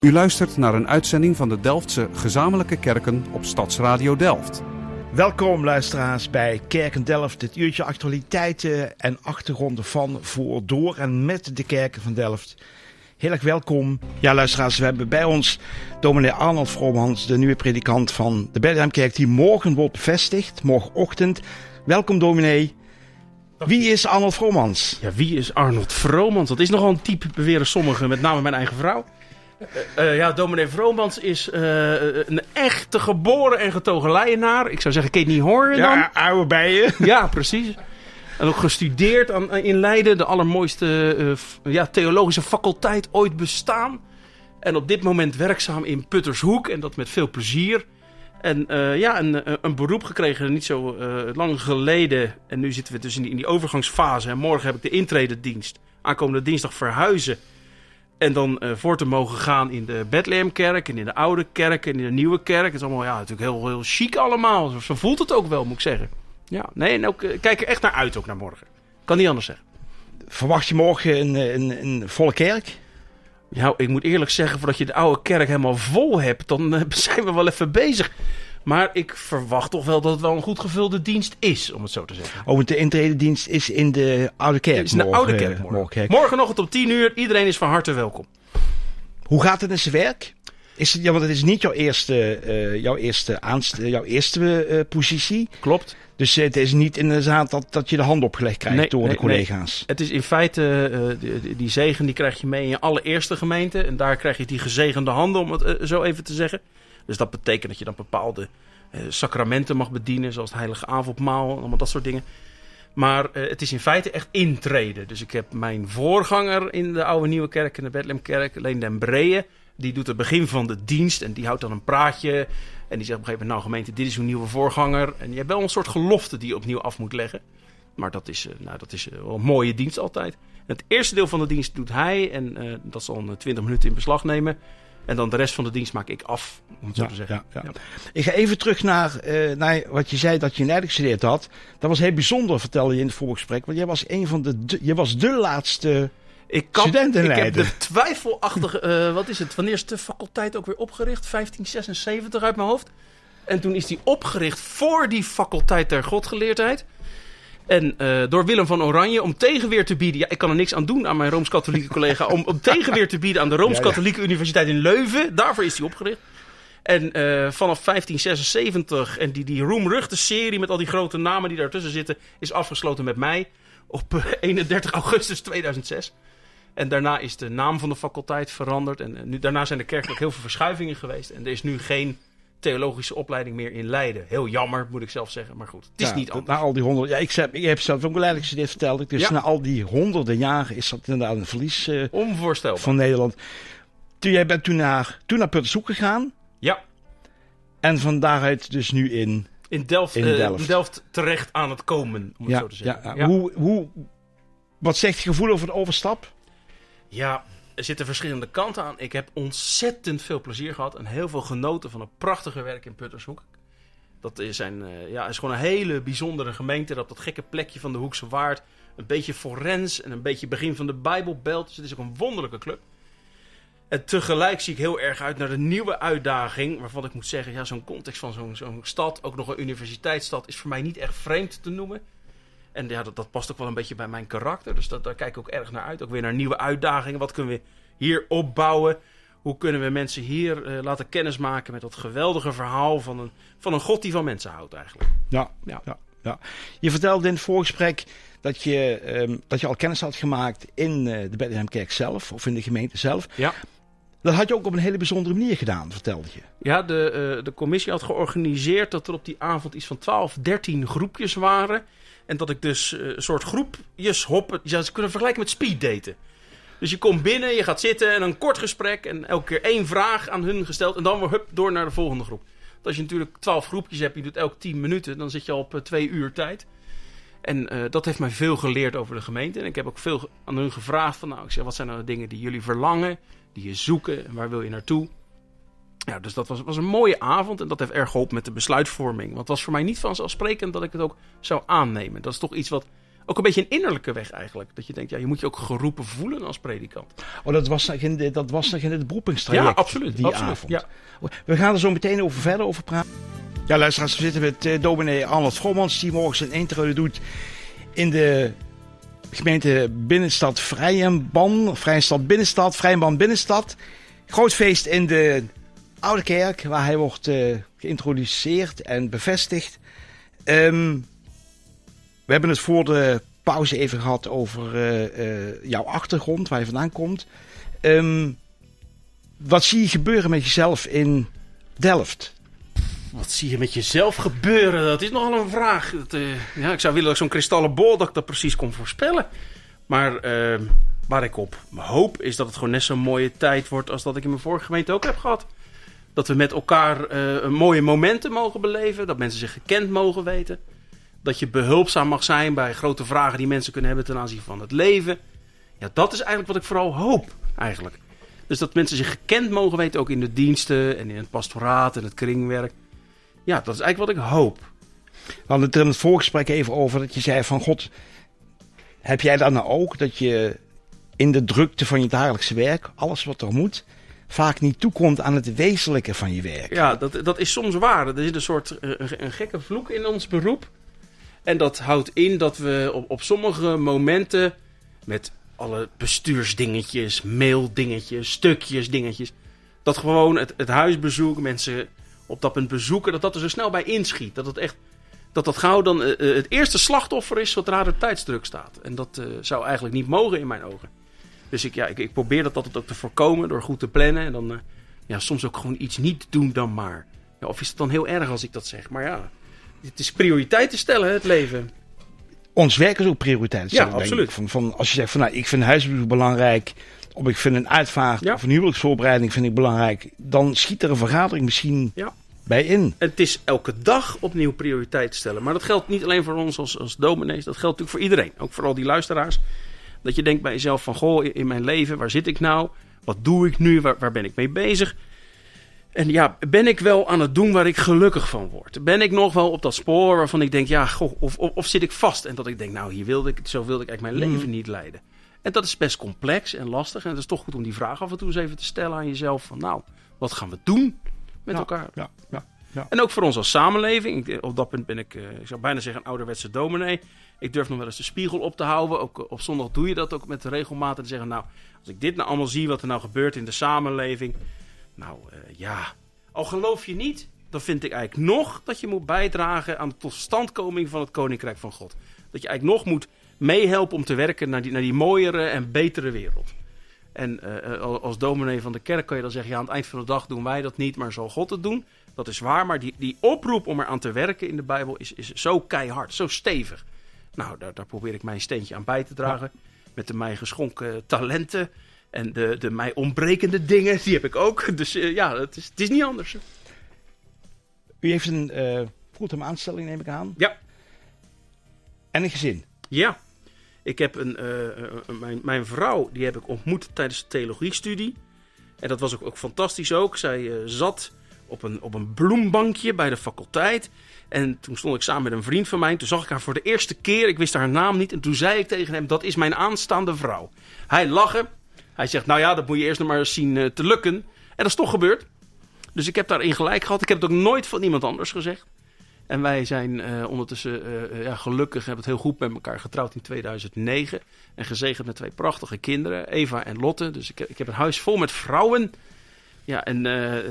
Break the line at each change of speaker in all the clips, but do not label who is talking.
U luistert naar een uitzending van de Delftse Gezamenlijke Kerken op Stadsradio Delft.
Welkom luisteraars bij Kerken Delft, dit uurtje actualiteiten en achtergronden van, voor, door en met de kerken van Delft. Heel erg welkom. Ja luisteraars, we hebben bij ons dominee Arnold Vromans, de nieuwe predikant van de Bethlehemkerk, die morgen wordt bevestigd, morgenochtend. Welkom dominee. Wie is Arnold Vromans?
Ja, wie is Arnold Vromans? Dat is nogal een type, beweren sommigen, met name mijn eigen vrouw. Dominee Vromans is een echte geboren en getogen Leidenaar. Ik zou zeggen, kun je het niet horen dan?
Ja, oude bijen.
Ja, precies. En ook gestudeerd in Leiden, de allermooiste theologische faculteit ooit bestaan. En op dit moment werkzaam in Puttershoek en dat met veel plezier. En een beroep gekregen niet zo lang geleden. En nu zitten we dus in die overgangsfase. En morgen heb ik de intrededienst. Aankomende dinsdag verhuizen. En dan voor te mogen gaan in de Bethlehemkerk en in de oude kerk en in de nieuwe kerk. Het is allemaal natuurlijk heel, heel chic allemaal. Zo voelt het ook wel, moet ik zeggen. Ja, nee, en ook kijk er echt naar uit ook naar morgen. Kan niet anders zeggen.
Verwacht je morgen een volle kerk?
Ja, ik moet eerlijk zeggen, voordat je de oude kerk helemaal vol hebt, dan zijn we wel even bezig. Maar ik verwacht toch wel dat het wel een goed gevulde dienst is, om het zo te zeggen.
Oh, de intrededienst is in de oude kerk.
Het is in de oude kerk morgen. Morgenochtend om 10:00. Iedereen is van harte welkom.
Hoe gaat het in zijn werk? Want het is niet jouw eerste positie.
Klopt.
Dus het is niet inderdaad dat je de hand opgelegd krijgt door de collega's.
Nee. Het is in feite, die zegen die krijg je mee in je allereerste gemeente. En daar krijg je die gezegende handen, om het zo even te zeggen. Dus dat betekent dat je dan bepaalde sacramenten mag bedienen, zoals het heilige avondmaal en allemaal dat soort dingen. Maar het is in feite echt intreden. Dus ik heb mijn voorganger in de oude nieuwe kerk, in de Bethlehemkerk, Leen den Breeën. Die doet het begin van de dienst en die houdt dan een praatje. En die zegt op een gegeven moment, nou gemeente, dit is uw nieuwe voorganger. En je hebt wel een soort gelofte die je opnieuw af moet leggen. Maar dat is wel een mooie dienst altijd. En het eerste deel van de dienst doet hij. En dat zal 20 minuten in beslag nemen. En dan de rest van de dienst maak ik af, om het zo te zeggen. Ja.
Ik ga even terug naar wat je zei dat je in Leiden gestudeerd had. Dat was heel bijzonder, vertelde je in het voorgesprek. Want jij was je was de laatste student in Leiden.
Ik heb de twijfelachtige, wanneer is de faculteit ook weer opgericht? 1576 uit mijn hoofd. En toen is die opgericht voor die faculteit der godgeleerdheid. En door Willem van Oranje om tegenweer te bieden. Ja, ik kan er niks aan doen aan mijn Rooms-Katholieke collega. Om tegenweer te bieden aan de Rooms-Katholieke Universiteit in Leuven. Daarvoor is die opgericht. En vanaf 1576 en die roemruchte serie met al die grote namen die daartussen zitten, is afgesloten met mij op 31 augustus 2006. En daarna is de naam van de faculteit veranderd. En daarna zijn er kerkelijk heel veel verschuivingen geweest. En er is nu geen theologische opleiding meer in Leiden. Heel jammer, moet ik zelf zeggen. Maar goed, het is niet anders.
Na al die ik heb zelf ook leidelijk gestudeerd, vertelde ik. Dus na al die honderden jaren is dat inderdaad een verlies
onvoorstelbaar
van Nederland. Jij bent toen naar Puttershoek gegaan.
Ja.
En van daaruit dus nu in
Delft terecht aan het komen, om het zo te zeggen.
Ja. Wat zegt je gevoel over de overstap?
Ja, er zitten verschillende kanten aan. Ik heb ontzettend veel plezier gehad en heel veel genoten van het prachtige werk in Puttershoek. Dat is gewoon een hele bijzondere gemeente. Dat gekke plekje van de Hoekse Waard. Een beetje forens en een beetje begin van de Bijbelbelt. Dus het is ook een wonderlijke club. En tegelijk zie ik heel erg uit naar de nieuwe uitdaging. Waarvan ik moet zeggen, zo'n context van zo'n stad, ook nog een universiteitsstad, is voor mij niet echt vreemd te noemen. En dat past ook wel een beetje bij mijn karakter. Dus daar kijk ik ook erg naar uit. Ook weer naar nieuwe uitdagingen. Wat kunnen we hier opbouwen? Hoe kunnen we mensen hier laten kennismaken met dat geweldige verhaal van een God die van mensen houdt eigenlijk.
Ja. Je vertelde in het voorgesprek dat je al kennis had gemaakt in de Bethlehemkerk zelf. Of in de gemeente zelf. Ja. Dat had je ook op een hele bijzondere manier gedaan, vertelde je.
Ja, de commissie had georganiseerd dat er op die avond iets van 12, 13 groepjes waren. En dat ik dus een soort groepjes hoppen. Je zou ze kunnen vergelijken met speeddaten. Dus je komt binnen, je gaat zitten en een kort gesprek. En elke keer 1 vraag aan hun gesteld. En dan weer door naar de volgende groep. Als je natuurlijk 12 groepjes hebt, je doet elk 10 minuten. Dan zit je al op 2 uur tijd. En dat heeft mij veel geleerd over de gemeente. En ik heb ook veel aan hun gevraagd. Wat zijn nou de dingen die jullie verlangen? Die je zoeken? En waar wil je naartoe? Ja, dus dat was een mooie avond. En dat heeft erg geholpen met de besluitvorming. Want het was voor mij niet vanzelfsprekend dat ik het ook zou aannemen. Dat is toch iets wat ook een beetje een innerlijke weg eigenlijk. Dat je denkt, ja, je moet je ook geroepen voelen als predikant.
Oh, dat was nog in het beroepingstraject.
Ja, absoluut.
Die
absoluut,
avond.
ja.
We gaan er zo meteen verder over praten. Ja, luisteraars, we zitten met dominee Arnold Vromans, die morgen zijn intrede doet in de gemeente Binnenstad Vrijenban Binnenstad. Groot feest in de Oude Kerk, waar hij wordt geïntroduceerd en bevestigd. We hebben het voor de pauze even gehad over jouw achtergrond, waar je vandaan komt. Wat zie je gebeuren met jezelf in Delft?
Wat zie je met jezelf gebeuren? Dat is nogal een vraag. Ik zou willen dat ik zo'n kristallen bol dat ik dat precies kon voorspellen. Maar waar ik op hoop is dat het gewoon net zo'n mooie tijd wordt als dat ik in mijn vorige gemeente ook heb gehad. Dat we met elkaar mooie momenten mogen beleven. Dat mensen zich gekend mogen weten. Dat je behulpzaam mag zijn bij grote vragen die mensen kunnen hebben ten aanzien van het leven. Ja, dat is eigenlijk wat ik vooral hoop eigenlijk. Dus dat mensen zich gekend mogen weten, ook in de diensten en in het pastoraat en het kringwerk. Ja, dat is eigenlijk wat ik hoop.
We hadden het er in het voorgesprek even over dat je zei van God, heb jij dat nou ook? Dat je in de drukte van je dagelijkse werk, alles wat er moet, vaak niet toekomt aan het wezenlijke van je werk.
Ja, dat is soms waar. Er zit een soort een gekke vloek in ons beroep. En dat houdt in dat we op sommige momenten met alle bestuursdingetjes, maildingetjes, stukjes, dingetjes, dat gewoon het huisbezoek, mensen op dat punt bezoeken, dat er zo snel bij inschiet. Dat gauw dan het eerste slachtoffer is zodra er tijdsdruk staat. En dat zou eigenlijk niet mogen in mijn ogen. Dus ik probeer dat altijd ook te voorkomen door goed te plannen. En dan soms ook gewoon iets niet doen dan maar. Ja, of is het dan heel erg als ik dat zeg? Maar ja, het is prioriteiten stellen, het leven.
Ons werk is ook prioriteit.
Ja, absoluut.
Van als je zegt van ik vind huisbezoek belangrijk, of ik vind een uitvaart of een huwelijksvoorbereiding vind ik belangrijk, dan schiet er een vergadering misschien bij in.
Het is elke dag opnieuw prioriteit stellen. Maar dat geldt niet alleen voor ons als dominees, dat geldt natuurlijk voor iedereen. Ook voor al die luisteraars. Dat je denkt bij jezelf van, goh, in mijn leven, waar zit ik nou? Wat doe ik nu? Waar ben ik mee bezig? En ja, ben ik wel aan het doen waar ik gelukkig van word? Ben ik nog wel op dat spoor waarvan ik denk, ja, goh, of zit ik vast? En dat ik denk, nou, zo wilde ik eigenlijk mijn leven niet leiden. En dat is best complex en lastig. En het is toch goed om die vraag af en toe eens even te stellen aan jezelf. Van nou, wat gaan we doen met elkaar?
Ja.
En ook voor ons als samenleving. Op dat punt ben ik zou bijna zeggen, een ouderwetse dominee. Ik durf nog wel eens de spiegel op te houden. Ook op zondag doe je dat ook met de regelmaat. En te zeggen, nou, als ik dit nou allemaal zie, wat er nou gebeurt in de samenleving. Nou, al geloof je niet, dan vind ik eigenlijk nog dat je moet bijdragen aan de totstandkoming van het Koninkrijk van God. Dat je eigenlijk nog moet meehelpen om te werken naar die mooiere en betere wereld. En als dominee van de kerk kan je dan zeggen, ja, aan het eind van de dag doen wij dat niet, maar zal God het doen. Dat is waar, maar die oproep om eraan te werken in de Bijbel is zo keihard, zo stevig. Nou, daar probeer ik mijn steentje aan bij te dragen. Met de mij geschonken talenten en de mij ontbrekende dingen, die heb ik ook. Dus het is niet anders.
U heeft een fulltime aanstelling, neem ik aan.
Ja.
En een gezin.
Ja. Ik heb mijn vrouw, die heb ik ontmoet tijdens de theologiestudie. En dat was ook fantastisch ook. Zij zat op een bloembankje bij de faculteit. En toen stond ik samen met een vriend van mij. Toen zag ik haar voor de eerste keer. Ik wist haar naam niet. En toen zei ik tegen hem, dat is mijn aanstaande vrouw. Hij lachte. Hij zegt, nou ja, dat moet je eerst nog maar eens zien te lukken. En dat is toch gebeurd. Dus ik heb daarin gelijk gehad. Ik heb het ook nooit van iemand anders gezegd. En wij zijn ondertussen gelukkig, hebben het heel goed met elkaar getrouwd in 2009. En gezegend met 2 prachtige kinderen, Eva en Lotte. Dus ik heb een huis vol met vrouwen. Ja, en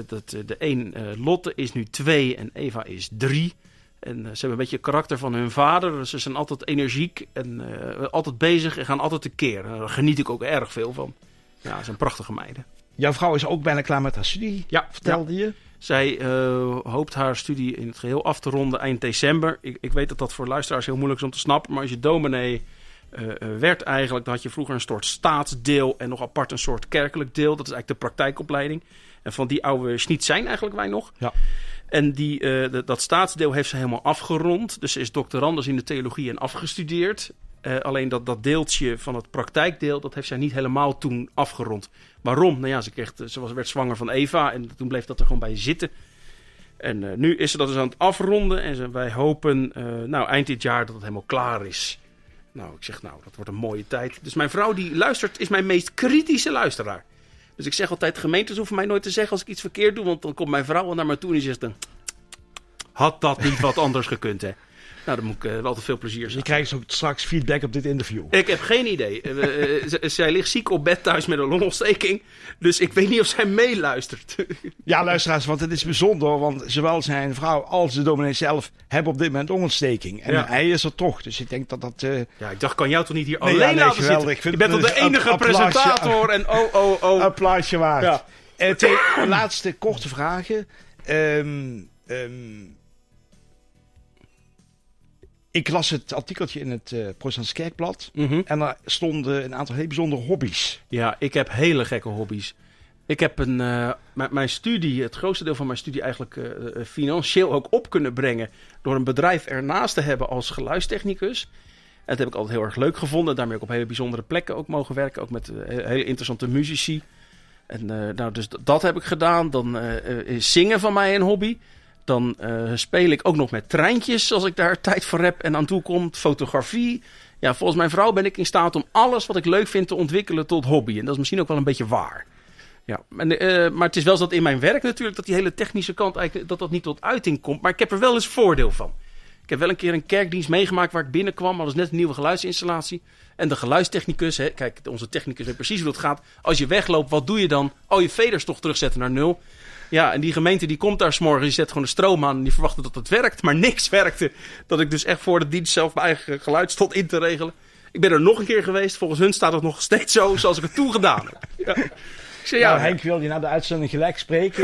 Lotte is nu 2 en Eva is 3. En ze hebben een beetje het karakter van hun vader. Dus ze zijn altijd energiek en altijd bezig en gaan altijd tekeer. Daar geniet ik ook erg veel van. Ja, ze zijn prachtige meiden.
Jouw vrouw is ook bijna klaar met haar studie, vertelde je?
Zij hoopt haar studie in het geheel af te ronden eind december. Ik weet dat dat voor luisteraars heel moeilijk is om te snappen. Maar als je dominee werd eigenlijk, dan had je vroeger een soort staatsdeel en nog apart een soort kerkelijk deel. Dat is eigenlijk de praktijkopleiding. En van die oude schniet zijn eigenlijk wij nog. Ja. En dat staatsdeel heeft ze helemaal afgerond. Dus ze is doctorandus in de theologie en afgestudeerd. Alleen dat deeltje van het praktijkdeel, dat heeft zij niet helemaal toen afgerond. Waarom? Nou ja, ze werd zwanger van Eva en toen bleef dat er gewoon bij zitten. En nu is ze dat dus aan het afronden en wij hopen eind dit jaar dat het helemaal klaar is. Nou, ik zeg, dat wordt een mooie tijd. Dus mijn vrouw die luistert, is mijn meest kritische luisteraar. Dus ik zeg altijd, gemeentes hoeven mij nooit te zeggen als ik iets verkeerd doe. Want dan komt mijn vrouw naar me toe en die zegt dan... Had dat niet wat anders gekund, hè? Nou, dan moet ik wel te veel plezier zijn.
Je krijgt ook straks feedback op dit interview.
Ik heb geen idee. Zij ligt ziek op bed thuis met een longontsteking. Dus ik weet niet of zij meeluistert.
Ja, luisteraars, want het is bijzonder. Want zowel zijn vrouw als de dominee zelf hebben op dit moment longontsteking. En hij is er toch. Dus ik denk dat dat...
Ja, ik dacht, kan jou toch niet hier alleen laten zitten? Je bent toch de enige presentator. En
applausje waard. Ja. Twee laatste korte vragen. Ik las het artikeltje in het Protestants Kerkblad. Mm-hmm. En daar stonden een aantal heel bijzondere hobby's.
Ja, ik heb hele gekke hobby's. Ik heb mijn studie, het grootste deel van mijn studie eigenlijk financieel ook op kunnen brengen. Door een bedrijf ernaast te hebben als geluidstechnicus. En dat heb ik altijd heel erg leuk gevonden. Daarmee ook op hele bijzondere plekken ook mogen werken. Ook met hele interessante muzici. En dus dat heb ik gedaan. Dan is zingen van mij een hobby. Dan speel ik ook nog met treintjes als ik daar tijd voor heb en aan toe komt. Fotografie. Ja, volgens mijn vrouw ben ik in staat om alles wat ik leuk vind te ontwikkelen tot hobby. En dat is misschien ook wel een beetje waar. Ja, maar het is wel zo dat in mijn werk natuurlijk dat die hele technische kant eigenlijk dat niet tot uiting komt. Maar ik heb er wel eens voordeel van. Ik heb wel een keer een kerkdienst meegemaakt waar ik binnenkwam. Maar dat is net een nieuwe geluidsinstallatie. En de geluidstechnicus, kijk, onze technicus weet precies hoe dat gaat. Als je wegloopt, wat doe je dan? Je veders toch terugzetten naar 0. Ja, en die gemeente die komt daar 's morgens, die zet gewoon een stroom aan en die verwachtte dat het werkt. Maar niks werkte. Dat ik dus echt voor de dienst zelf mijn eigen geluid stond in te regelen. Ik ben er nog een keer geweest. Volgens hun staat het nog steeds zo zoals ik het toen gedaan heb. Ja. Ik zei,
Henk, wil je na de uitzending gelijk spreken?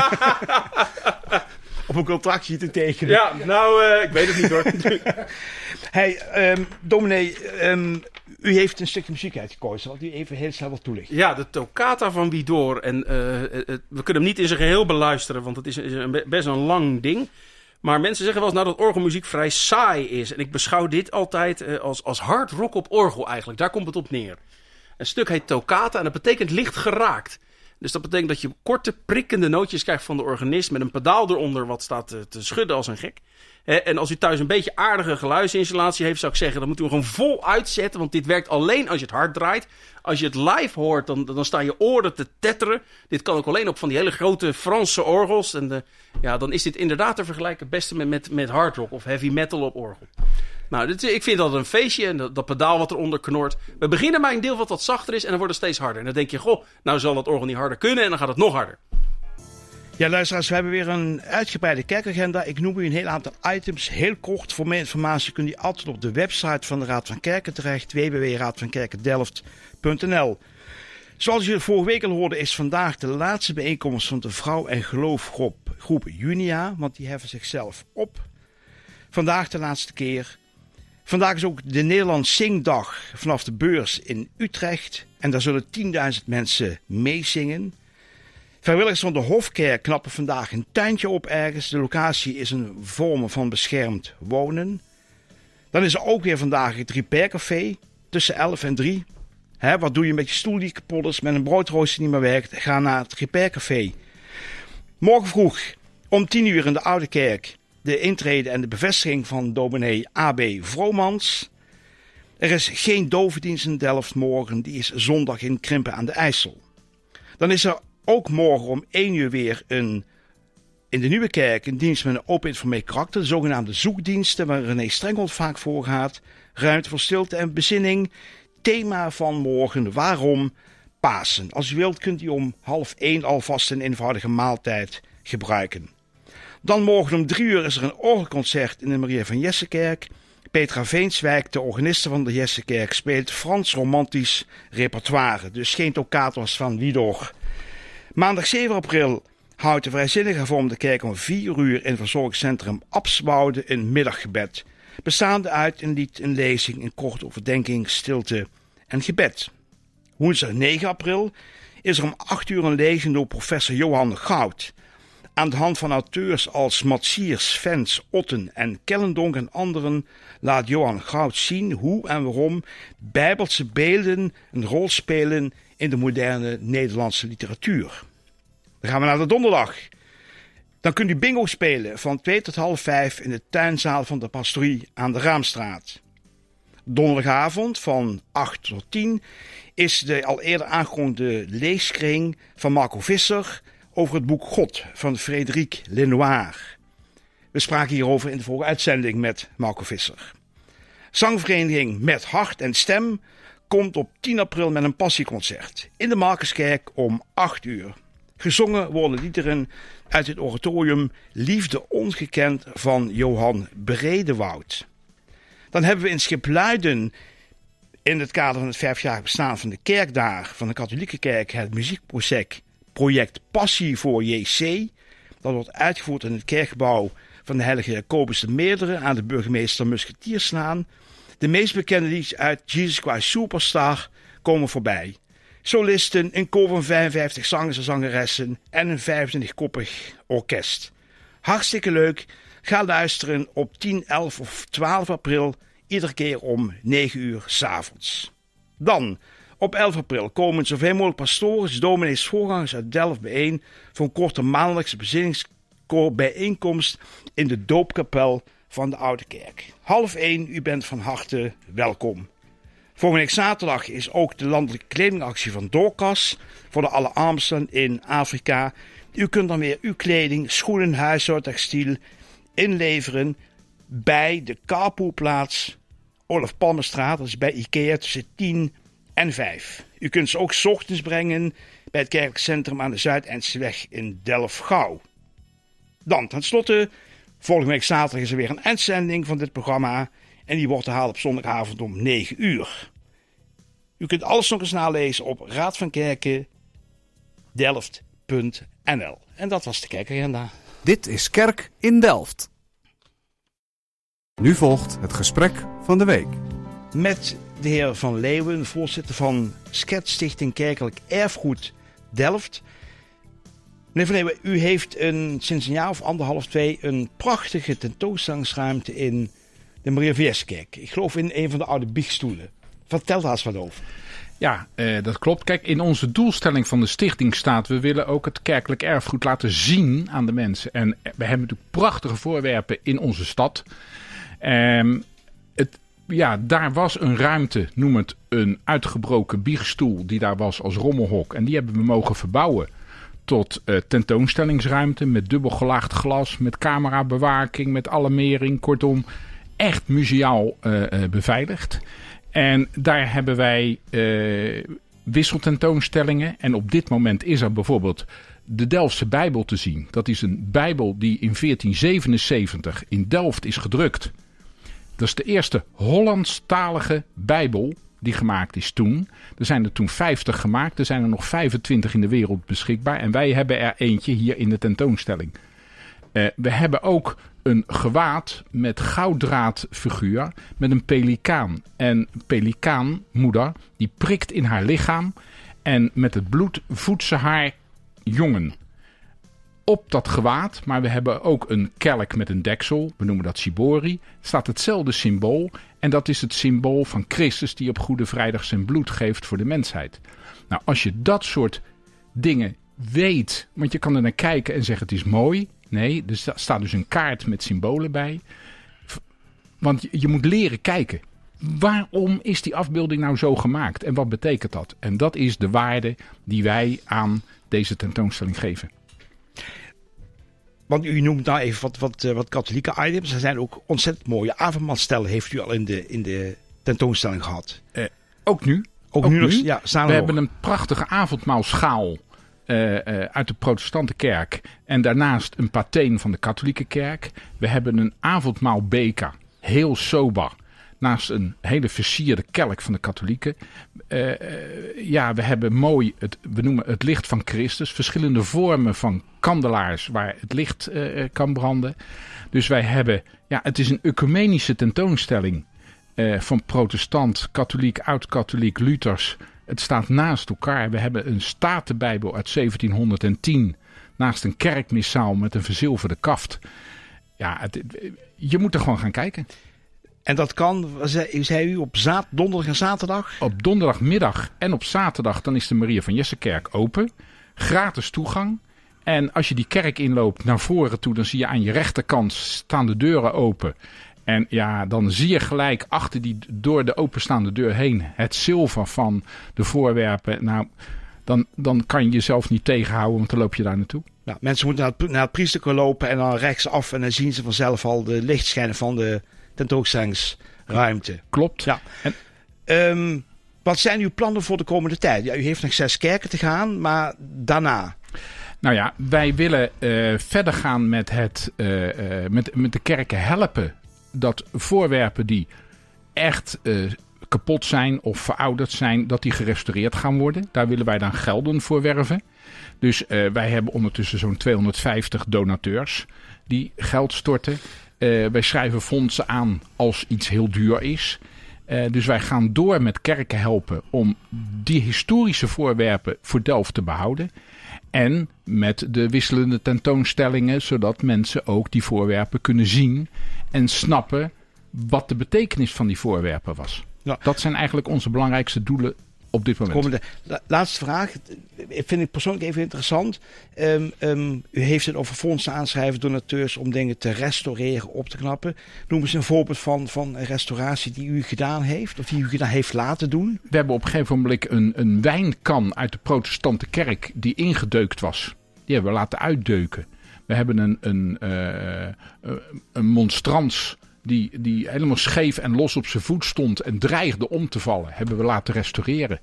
Om een contractje te tekenen.
Ja, ik weet het niet hoor.
Hey, dominee, u heeft een stukje muziek uitgekozen. Wat u even heel snel wil toelichten.
Ja, de Toccata van Widor. En we kunnen hem niet in zijn geheel beluisteren, want het is best een lang ding. Maar mensen zeggen wel eens dat orgelmuziek vrij saai is. En ik beschouw dit altijd als hard rock op orgel eigenlijk. Daar komt het op neer. Een stuk heet Toccata en dat betekent licht geraakt. Dus dat betekent dat je korte, prikkende nootjes krijgt van de organist met een pedaal eronder wat staat te schudden als een gek. En als u thuis een beetje aardige geluidsinstallatie heeft, zou ik zeggen, dan moet u hem gewoon vol uitzetten. Want dit werkt alleen als je het hard draait. Als je het live hoort, dan staan je oren te tetteren. Dit kan ook alleen op van die hele grote Franse orgels. En dan is dit inderdaad te vergelijken het beste met hard rock of heavy metal op orgel. Nou, ik vind dat een feestje en dat pedaal wat eronder knort. We beginnen bij een deel wat zachter is en dan wordt het steeds harder. En dan denk je, nou zal het orgel niet harder kunnen en dan gaat het nog harder.
Ja, luisteraars, we hebben weer een uitgebreide kerkagenda. Ik noem u een heel aantal items. Heel kort, voor meer informatie kunt u altijd op de website van de Raad van Kerken terecht. www.raadvankerkendelft.nl. Zoals u vorige week al hoorde, is vandaag de laatste bijeenkomst van de Vrouw en Geloofgroep Junia. Want die heffen zichzelf op. Vandaag de laatste keer. Vandaag is ook de Nederlands Zingdag vanaf de beurs in Utrecht. En daar zullen 10.000 mensen meezingen. Vrijwilligers van de Hofkerk knappen vandaag een tuintje op ergens. De locatie is een vorm van beschermd wonen. Dan is er ook weer vandaag het Repaircafé tussen 11 en 3. Wat doe je met je stoel die kapot is, met een broodrooster die niet meer werkt? Ga naar het Repaircafé. Morgen vroeg om 10 uur in de Oude Kerk de intrede en de bevestiging van dominee A.B. Vromans. Er is geen dovendienst in Delft morgen. Die is zondag in Krimpen aan de IJssel. Dan is er ook morgen om 1 uur weer in de Nieuwe Kerk een dienst met een open informeel karakter. De zogenaamde zoekdiensten waar René Strenghold vaak voor gaat. Ruimte voor stilte en bezinning. Thema van morgen, waarom Pasen. Als u wilt kunt u om 12:30 alvast een eenvoudige maaltijd gebruiken. Dan morgen om 3 uur is er een orgelconcert in de Maria van Jessekerk. Petra Veenswijk, de organiste van de Jessekerk, speelt Frans romantisch repertoire. Dus geen toccatas van Widor. Maandag 7 april houdt de Vrijzinnige Hervormde Kerk om 4 uur in verzorgingscentrum Abswoude een middaggebed. Bestaande uit een lied, een lezing, een korte overdenking, stilte en gebed. Woensdag 9 april is er om 8 uur een lezing door professor Johan Goud. Aan de hand van auteurs als Matsiers, Vens, Otten en Kellendonk en anderen laat Johan Goud zien hoe en waarom bijbelse beelden een rol spelen in de moderne Nederlandse literatuur. Dan gaan we naar de donderdag. Dan kunt u bingo spelen van 2 tot 4:30 in de tuinzaal van de pastorie aan de Raamstraat. Donderdagavond van 8 tot 10 is de al eerder aangekondigde leeskring van Marco Visser over het boek God van Frédéric Lenoir. We spraken hierover in de vorige uitzending met Marco Visser. Zangvereniging Met Hart en Stem komt op 10 april met een passieconcert in de Marcuskerk om 8 uur. Gezongen worden liederen uit het oratorium Liefde Ongekend van Johan Bredewoud. Dan hebben we in Schipluiden in het kader van het 5-jarig bestaan van de kerkdagen van de katholieke kerk het muziekproject Passie voor JC. Dat wordt uitgevoerd in het kerkgebouw van de heilige Jacobus de Meerdere aan de burgemeester Musketierslaan. De meest bekende liedjes uit Jesus Christ Superstar komen voorbij. Solisten, een koor van 55 zangers en zangeressen en een 25-koppig orkest. Hartstikke leuk. Ga luisteren op 10, 11 of 12 april, iedere keer om 9 uur 's avonds. Dan, op 11 april komen zoveel mogelijk pastoren, dominees, voorgangers uit Delft bijeen voor een korte maandelijkse bezinningskoorbijeenkomst in de doopkapel van de Oude Kerk. 12:30, u bent van harte welkom. Volgende week zaterdag is ook de landelijke kledingactie van Dorcas voor de allerarmsten in Afrika. U kunt dan weer uw kleding, schoenen, huishoud, textiel inleveren bij de carpoolplaats Olaf Palmestraat, dat is bij IKEA tussen 10 en 5. U kunt ze ook 's ochtends brengen bij het kerkelijk centrum aan de Zuid-Endseweg in Delft-Gouw. Dan tenslotte, volgende week zaterdag is er weer een uitzending van dit programma en die wordt herhaald op zondagavond om 9 uur. U kunt alles nog eens nalezen op raadvankerkendelft.nl. En dat was de kerkagenda.
Dit is Kerk in Delft. Nu volgt het gesprek van de week.
Met de heer Van Leeuwen, voorzitter van Schetsstichting Kerkelijk Erfgoed Delft. Meneer Van Leeuwen, u heeft sinds een jaar of 1,5, 2 een prachtige tentoonstellingsruimte in de Maria van Jessekerk. Ik geloof in een van de oude biechtstoelen. Vertel daar eens wat over.
Ja, dat klopt. Kijk, in onze doelstelling van de stichting staat, we willen ook het kerkelijk erfgoed laten zien aan de mensen. En we hebben natuurlijk prachtige voorwerpen in onze stad. Daar was een ruimte, noem het een uitgebroken biechtstoel, die daar was als rommelhok. En die hebben we mogen verbouwen tot tentoonstellingsruimte met dubbelgelaagd glas, met camerabewaking, met alarmering. Kortom, echt museaal beveiligd. En daar hebben wij wisseltentoonstellingen. En op dit moment is er bijvoorbeeld de Delftse Bijbel te zien. Dat is een Bijbel die in 1477 in Delft is gedrukt. Dat is de eerste Hollandstalige Bijbel die gemaakt is toen. Er zijn er toen 50 gemaakt. Er zijn er nog 25 in de wereld beschikbaar. En wij hebben er eentje hier in de tentoonstelling. We hebben ook een gewaad met gouddraadfiguur met een pelikaan. En pelikaanmoeder die prikt in haar lichaam en met het bloed voedt ze haar jongen. Op dat gewaad, maar we hebben ook een kelk met een deksel, we noemen dat cibori, staat hetzelfde symbool. En dat is het symbool van Christus die op Goede Vrijdag zijn bloed geeft voor de mensheid. Nou, als je dat soort dingen weet, want je kan er naar kijken en zeggen het is mooi. Nee, er staat dus een kaart met symbolen bij. Want je moet leren kijken. Waarom is die afbeelding nou zo gemaakt? En wat betekent dat? En dat is de waarde die wij aan deze tentoonstelling geven.
Want u noemt nou even wat katholieke items. Er zijn ook ontzettend mooie avondmaalstellen. Heeft u al in de tentoonstelling gehad?
Ook nu.
Ook nu? Ja,
we hebben een prachtige avondmaalschaal uit de protestante kerk. En daarnaast een pateen van de katholieke kerk. We hebben een avondmaalbeker. Heel sober. Naast een hele versierde kelk van de katholieken. We hebben mooi, we noemen het licht van Christus. Verschillende vormen van kandelaars waar het licht kan branden. Dus wij hebben, het is een ecumenische tentoonstelling. Van protestant, katholiek, oud-katholiek, Luthers. Het staat naast elkaar. We hebben een Statenbijbel uit 1710. Naast een kerkmissaal met een verzilverde kaft. Ja, je moet er gewoon gaan kijken.
En dat kan, zei u, op donderdag en zaterdag?
Op donderdagmiddag en op zaterdag dan is de Maria van Jessekerk open. Gratis toegang. En als je die kerk inloopt naar voren toe, dan zie je aan je rechterkant staan de deuren open. En ja, dan zie je gelijk achter door de openstaande deur heen het zilver van de voorwerpen. Nou, dan kan je jezelf niet tegenhouden, want dan loop je daar naartoe.
Ja, mensen moeten naar het priesterkoor lopen en dan rechtsaf en dan zien ze vanzelf al de lichtschijnen van de tentoonstellingsruimte.
Klopt.
Ja. Wat zijn uw plannen voor de komende tijd? Ja, u heeft nog 6 kerken te gaan, maar daarna?
Nou ja, wij willen verder gaan met de kerken helpen dat voorwerpen die echt kapot zijn of verouderd zijn, dat die gerestaureerd gaan worden. Daar willen wij dan gelden voor werven. Dus wij hebben ondertussen zo'n 250 donateurs die geld storten. Wij schrijven fondsen aan als iets heel duur is. Dus wij gaan door met kerken helpen om die historische voorwerpen voor Delft te behouden. En met de wisselende tentoonstellingen, zodat mensen ook die voorwerpen kunnen zien en snappen wat de betekenis van die voorwerpen was. Ja. Dat zijn eigenlijk onze belangrijkste doelen op dit moment.
Laatste vraag, vind ik persoonlijk even interessant. U heeft het over fondsen aanschrijven, donateurs om dingen te restaureren, op te knappen. Noem eens een voorbeeld van een restauratie die u gedaan heeft, of die u gedaan heeft laten doen.
We hebben op een gegeven moment een wijnkan uit de protestante kerk die ingedeukt was. Die hebben we laten uitdeuken. We hebben een monstrans die helemaal scheef en los op zijn voet stond en dreigde om te vallen, hebben we laten restaureren.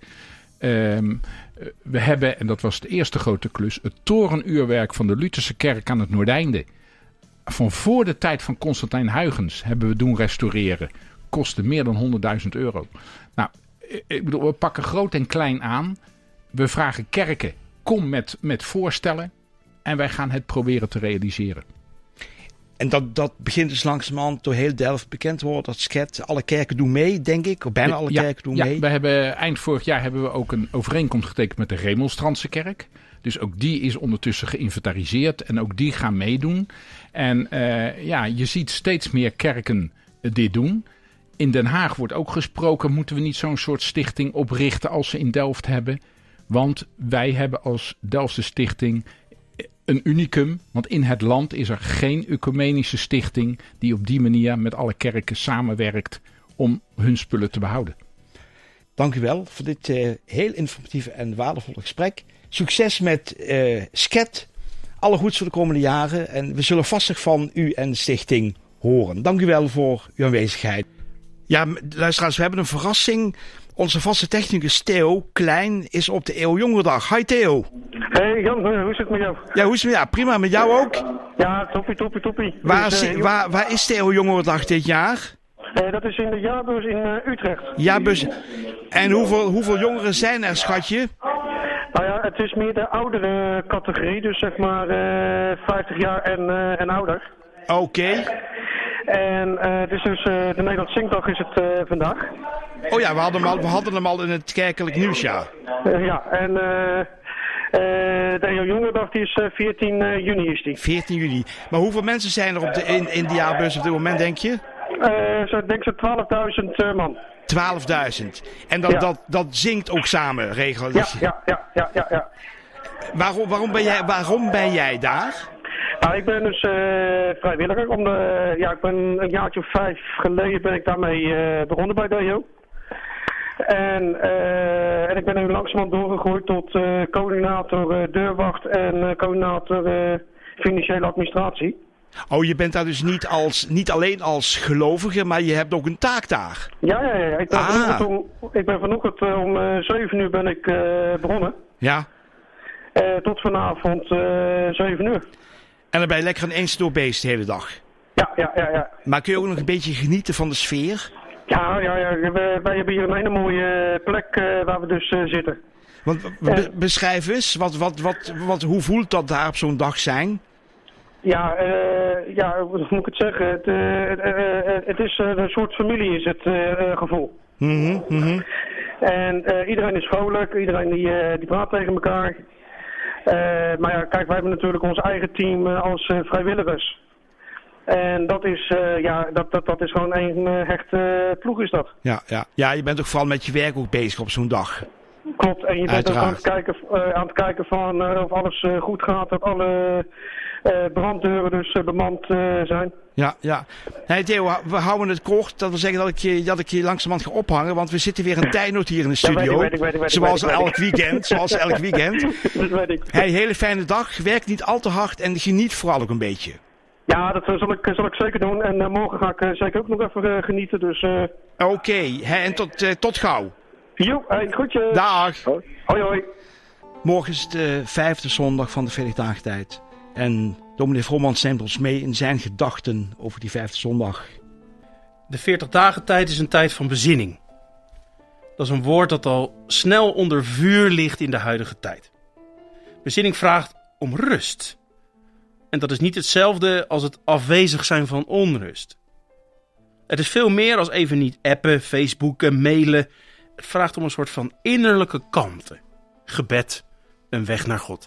We hebben, en dat was de eerste grote klus, het torenuurwerk van de Lutherse kerk aan het Noordeinde. Van voor de tijd van Constantijn Huygens hebben we doen restaureren. Kostte meer dan €100.000. Nou, ik bedoel, we pakken groot en klein aan. We vragen kerken, kom met voorstellen en wij gaan het proberen te realiseren.
En dat begint dus langzamerhand door heel Delft bekend te worden. Dat sket, alle kerken doen mee, denk ik. Of bijna alle kerken doen mee.
We hebben eind vorig jaar hebben we ook een overeenkomst getekend met de Remonstrantse kerk. Dus ook die is ondertussen geïnventariseerd en ook die gaan meedoen. En je ziet steeds meer kerken dit doen. In Den Haag wordt ook gesproken, moeten we niet zo'n soort stichting oprichten als ze in Delft hebben. Want wij hebben als Delftse stichting een unicum, want in het land is er geen ecumenische stichting die op die manier met alle kerken samenwerkt om hun spullen te behouden.
Dank u wel voor dit heel informatieve en waardevolle gesprek. Succes met Sket. Alle goeds voor de komende jaren en we zullen vastig van u en de stichting horen. Dank u wel voor uw aanwezigheid. Ja, luisteraars, we hebben een verrassing. Onze vaste technicus Theo Klein is op de Eeuwjongerdag. Hi Theo.
Hey Jan, hoe is het met jou?
Ja, hoe is het met jou? Prima, met jou ook?
Ja, toppie.
Waar is de Eeuwjongerdag dit jaar?
Dat is in de jaarbeurs in Utrecht.
Jaarbeurs. En hoeveel jongeren zijn er, schatje?
Nou ja, het is meer de oudere categorie, dus zeg maar 50 jaar en ouder.
Oké.
En het is dus de Nederlands Zingdag is het vandaag.
Oh ja, we hadden hem al in het kerkelijk nieuws, ja.
Ja, en de Eeuwjongerdag die is 14 juni is die.
14 juni. Maar hoeveel mensen zijn er in de jaarbeurs op dit moment, denk je?
Ik denk zo'n 12.000 man.
12.000. En dat zingt ook samen, regelmatig.
Ja.
Waarom ben jij daar?
Nou, ik ben dus vrijwilliger. Ik ben een jaartje of 5 geleden ben ik daarmee begonnen bij DEO. En ik ben nu langzamerhand doorgegroeid tot coördinator deurwacht en coördinator financiële administratie.
Oh, je bent daar dus niet alleen als gelovige, maar je hebt ook een taak daar.
Ja. Ik ben vanochtend om 7 uur ben ik begonnen.
Ja.
Tot vanavond 7 uur.
En dan ben je lekker aan eens door bezig de hele dag.
Ja.
Maar kun je ook nog een beetje genieten van de sfeer?
Ja. Wij hebben hier een hele mooie plek waar we dus zitten.
Want beschrijf eens, hoe voelt dat daar op zo'n dag zijn?
Ja, hoe moet ik het zeggen? Het is een soort familie is het gevoel.
Mm-hmm.
En iedereen is vrolijk, iedereen die praat tegen elkaar. Maar ja, kijk, wij hebben natuurlijk ons eigen team als vrijwilligers. En dat is, dat is gewoon een hechte ploeg is dat.
Ja, je bent ook vooral met je werk ook bezig op zo'n dag.
Klopt, en je bent ook aan het kijken van of alles goed gaat, dat alle branddeuren dus bemand zijn.
Ja. Hey Theo, we houden het kort. Dat wil zeggen dat ik je langzamerhand ga ophangen. Want we zitten weer een tijdnood hier in de studio.
Weet ik.
Zoals elk weekend.
Dat weet ik.
Hey, hele fijne dag. Werk niet al te hard en geniet vooral ook een beetje.
Ja, dat zal ik zeker doen. En morgen ga ik zeker ook nog even genieten. Dus.
Oké. En tot gauw.
Jo, groetjes.
Dag.
Hoi.
Morgen is de 5e zondag van de 40 tijd. En dominee Vromans neemt ons mee in zijn gedachten over die 5e zondag.
De 40 dagen tijd is een tijd van bezinning. Dat is een woord dat al snel onder vuur ligt in de huidige tijd. Bezinning vraagt om rust. En dat is niet hetzelfde als het afwezig zijn van onrust. Het is veel meer als even niet appen, facebooken, mailen. Het vraagt om een soort van innerlijke kalmte. Gebed, een weg naar God.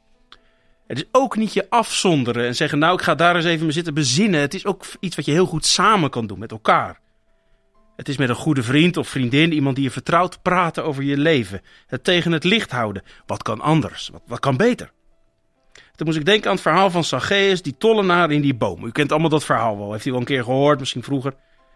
Het is ook niet je afzonderen en zeggen, nou ik ga daar eens even mee zitten bezinnen. Het is ook iets wat je heel goed samen kan doen met elkaar. Het is met een goede vriend of vriendin, iemand die je vertrouwt, praten over je leven. Het tegen het licht houden. Wat kan anders? Wat kan beter? Toen moest ik denken aan het verhaal van Zacchaeus, die tollenaar in die boom. U kent allemaal dat verhaal wel, heeft u wel een keer gehoord, misschien vroeger.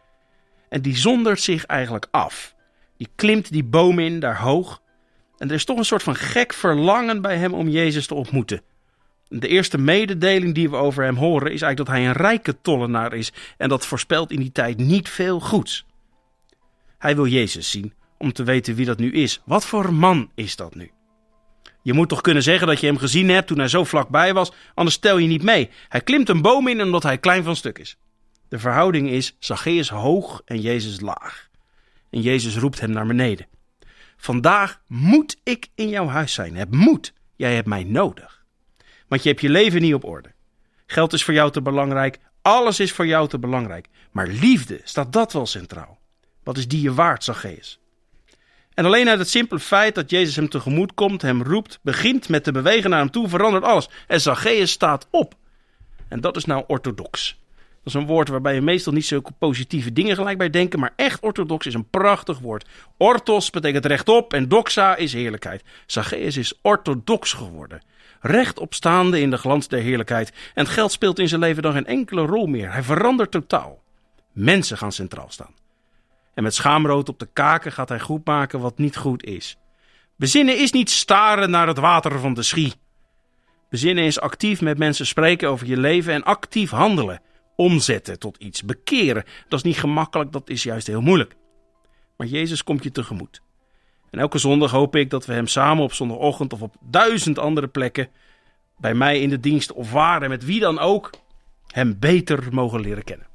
En die zondert zich eigenlijk af. Die klimt die boom in, daar hoog. En er is toch een soort van gek verlangen bij hem om Jezus te ontmoeten. De eerste mededeling die we over hem horen is eigenlijk dat hij een rijke tollenaar is. En dat voorspelt in die tijd niet veel goeds. Hij wil Jezus zien om te weten wie dat nu is. Wat voor man is dat nu? Je moet toch kunnen zeggen dat je hem gezien hebt toen hij zo vlakbij was, anders stel je niet mee. Hij klimt een boom in omdat hij klein van stuk is. De verhouding is Zacchaeus hoog en Jezus laag. En Jezus roept hem naar beneden. Vandaag moet ik in jouw huis zijn. Heb moed. Jij hebt mij nodig. Want je hebt je leven niet op orde. Geld is voor jou te belangrijk. Alles is voor jou te belangrijk. Maar liefde, staat dat wel centraal? Wat is die je waard, Zacchaeus? En alleen uit het simpele feit dat Jezus hem tegemoet komt, hem roept, begint met te bewegen naar hem toe, verandert alles. En Zacchaeus staat op. En dat is nou orthodox. Dat is een woord waarbij je meestal niet zulke positieve dingen gelijk bij denken, maar echt orthodox is een prachtig woord. Orthos betekent rechtop en doxa is heerlijkheid. Zacchaeus is orthodox geworden. Rechtopstaande in de glans der heerlijkheid. En het geld speelt in zijn leven dan geen enkele rol meer. Hij verandert totaal. Mensen gaan centraal staan. En met schaamrood op de kaken gaat hij goed maken wat niet goed is. Bezinnen is niet staren naar het water van de schie. Bezinnen is actief met mensen spreken over je leven en actief handelen. Omzetten tot iets, bekeren. Dat is niet gemakkelijk, dat is juist heel moeilijk. Maar Jezus komt je tegemoet. En elke zondag hoop ik dat we hem samen op zondagochtend of op 1000 andere plekken, bij mij in de dienst of waar en met wie dan ook, hem beter mogen leren kennen.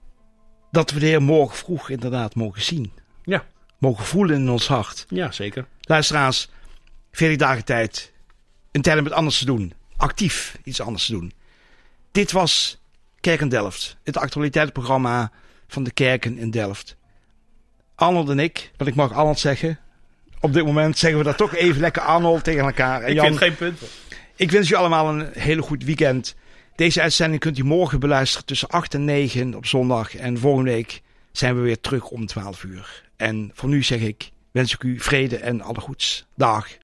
Dat we de Heer morgen vroeg inderdaad mogen zien.
Ja.
Mogen voelen in ons hart.
Ja, zeker.
Luisteraars, 40 dagen tijd. Een tijd om het anders te doen. Actief iets anders te doen. Dit was Kerk in Delft. Het actualiteitsprogramma van de kerken in Delft. Arnold en ik, want ik mag Arnold zeggen. Op dit moment zeggen we dat toch even lekker Arnold tegen elkaar. En
Ik
Jan,
vind geen punten.
ik wens u allemaal een hele goed weekend. Deze uitzending kunt u morgen beluisteren tussen 8 en 9 op zondag. En volgende week zijn we weer terug om 12 uur. En voor nu zeg ik, wens ik u vrede en alle goeds. Dag.